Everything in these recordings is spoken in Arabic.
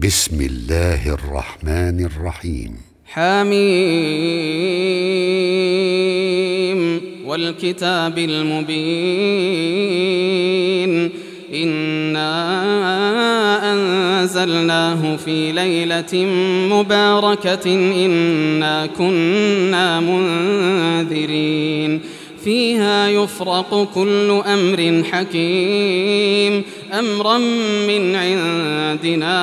بسم الله الرحمن الرحيم. حميم والكتاب المبين إنا أنزلناه في ليلة مباركة إنا كنا منذرين فيها يفرق كل أمر حكيم أمرا من عندنا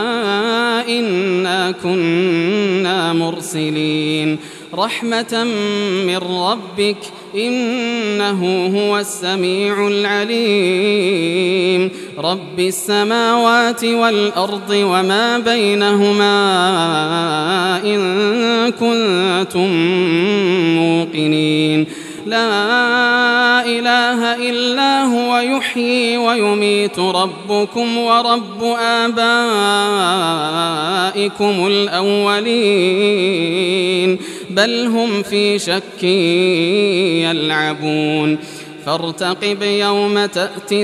إنا كنا مرسلين رحمة من ربك إنه هو السميع العليم رب السماوات والأرض وما بينهما إن كنتم موقنين لا إله إلا هو يحيي ويميت ربكم ورب آبائكم الأولين بل هم في شك يلعبون فارتقب يوم تأتي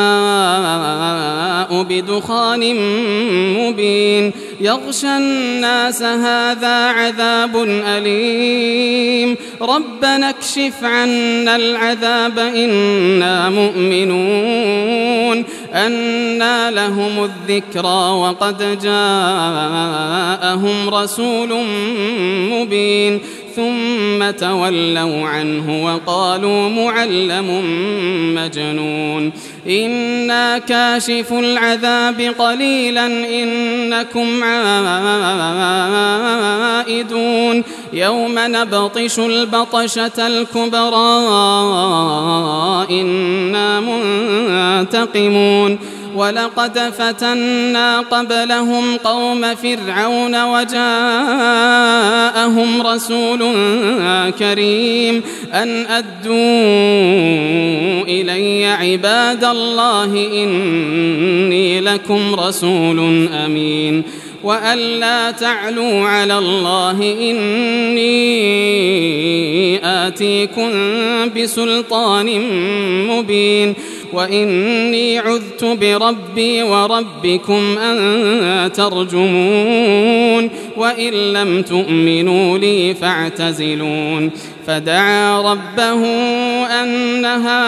السماء بدخان مبين يغشى الناس هذا عذاب أليم ربنا اكشف عنا العذاب إنا مؤمنون أنى لهم الذكرى وقد جاءهم رسول مبين ثم تولوا عنه وقالوا معلم مجنون إنا كاشف العذاب قليلا إنكم عائدون يوم نبطش البطشة الكبرى إنا منتقمون ولقد فتنا قبلهم قوم فرعون وجاءهم رسول كريم أن أدوا إلي عباد الله إني لكم رسول أمين وأن لا تعلوا على الله إني آتيكم بسلطان مبين وإني عذت بربي وربكم أن ترجمون وإن لم تؤمنوا لي فاعتزلون فدعا ربه أن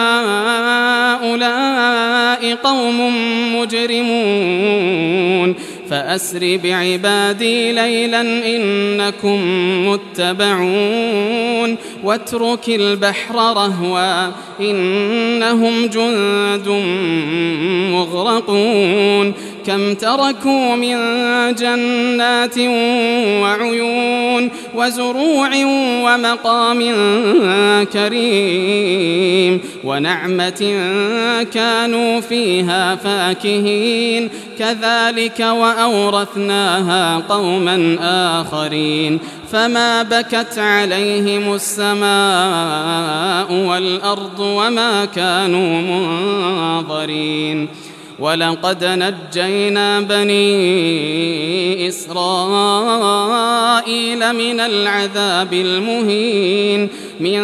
هؤلاء قوم مجرمون فأسر بعبادي ليلا إنكم متبعون واترك البحر رهوا إنهم جند مغرقون كم تركوا من جنات وعيون وزروع ومقام كريم ونعمة كانوا فيها فاكهين كذلك وأورثناها قوما آخرين فما بكت عليهم السماء والأرض وما كانوا منظرين ولقد نجينا بني إسرائيل من العذاب المهين من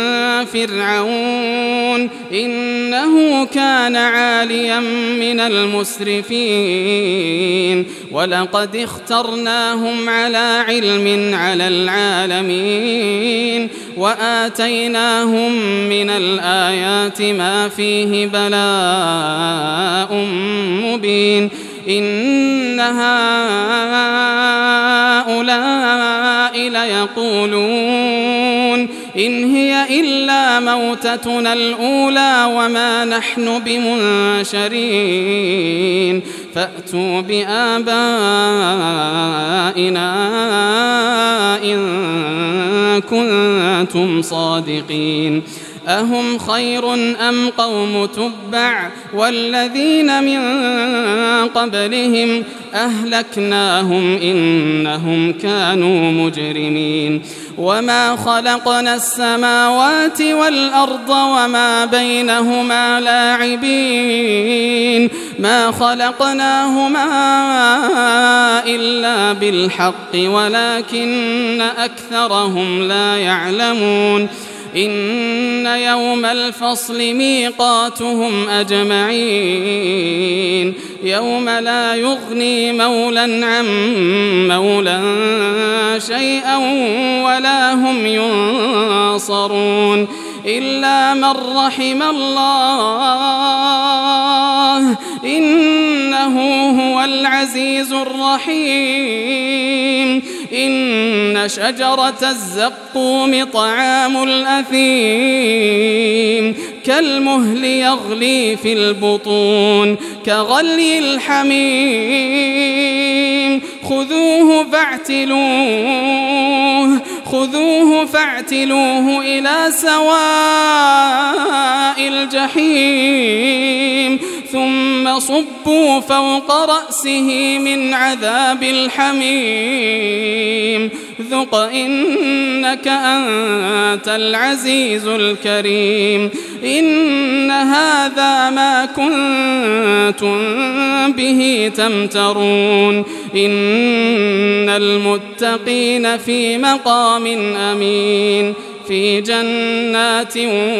فرعون إنه كان عاليا من المسرفين ولقد اخترناهم على علم على العالمين وآتيناهم من الآيات ما فيه بلاء مبين إن هؤلاء ليقولون إن هي إلا موتتنا الأولى وما نحن بمنشرين فأتوا بآبائنا إن كنتم صادقين أهم خير أم قوم تبع والذين من قبلهم أهلكناهم إنهم كانوا مجرمين وما خلقنا السماوات والأرض وما بينهما لاعبين ما خلقناهما إلا بالحق ولكن أكثرهم لا يعلمون إن يوم الفصل ميقاتهم أجمعين يوم لا يغني مولى عن مولى شيئا ولا هم ينصرون إلا من رحم الله إنه هو العزيز الرحيم إن شجرة الزقوم طعام الأثيم كالمهل يغلي في البطون كغلي الحميم خذوه فاعتلوه إلى سواء الجحيم ثم صبوا فوق رأسه من عذاب الحميم ذق إنك أنت العزيز الكريم إن هذا ما كنتم به تمترون إن المتقين في مقام أمين في جنات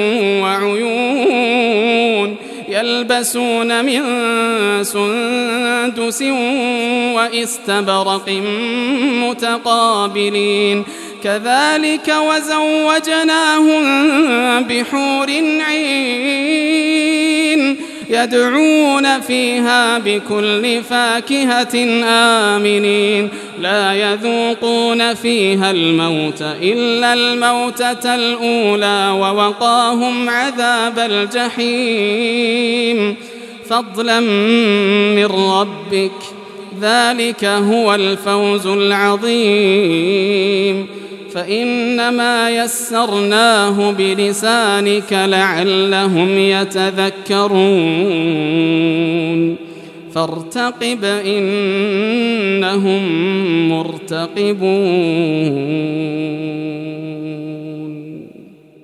وعيون يلبسون من سندس وإستبرق متقابلين كذلك وزوجناهم بحور عين يدعون فيها بكل فاكهة آمنين لا يذوقون فيها الموت إلا الموتة الأولى ووقاهم عذاب الجحيم فضلا من ربك ذلك هو الفوز العظيم فإنما يسرناه بلسانك لعلهم يتذكرون فارتقب إنهم مرتقبون